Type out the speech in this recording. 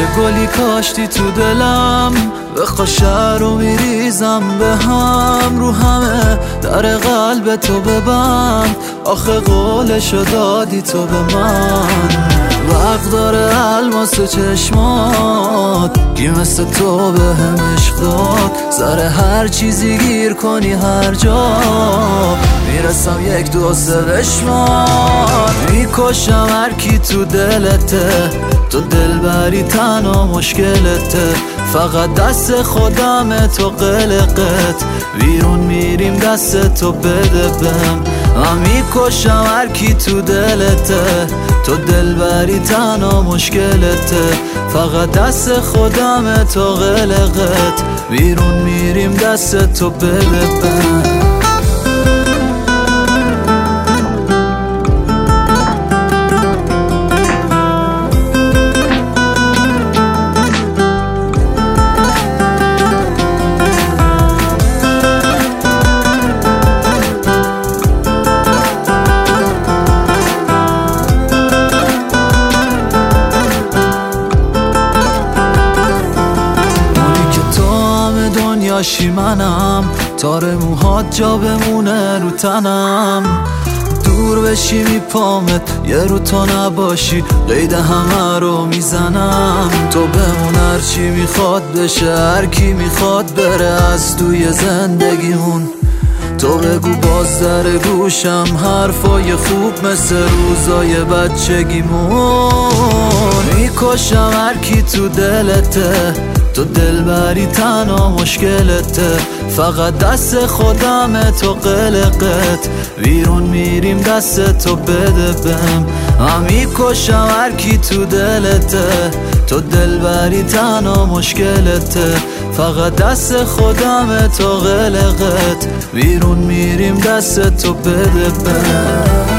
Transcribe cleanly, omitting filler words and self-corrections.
گلی کاشتی تو دلم، به خاشر رو میریزم به هم، رو همه در قلب تو ببند، آخه قولشو دادی تو به من. وقت داره الماس چشمات، کی مثل تو به هم عشق داد، سر هر چیزی گیر کنی هر جا، میرسم یک دو سه بشمار. میکشم هر کی تو دلته، تو دلبری تنها مشکلته، فقط دست خودم تو قلقت، بیرون میریم دست تو بده بهم. من میکشم هر کی تو دلته، تو دلبری تنها مشکلته، فقط دست خودم تو قلقت، بیرون میریم دست تو بده بهم. دنیاشی منم، تار موهات جا بمونه رو تنم، دور بشی میپامت یه رو تو نباشی، قید همه رو میزنم. تو بمون هرچی میخواد بشه، هر کی میخواد بره از توی زندگیمون، تو بگو باز در گوشم حرفای خوب مثل روزای بچگیمون. میکشم هر کی تو دلته، تو دلبری تنها مشکلته، فقط دست خودم تو قلقت، بیرون میریم دست تو بده بهم. من میکشم هر کی تو دلته، تو دلبری تنها مشکلته، فقط دست خودم تو قلقت، بیرون میریم دست تو بده بهم.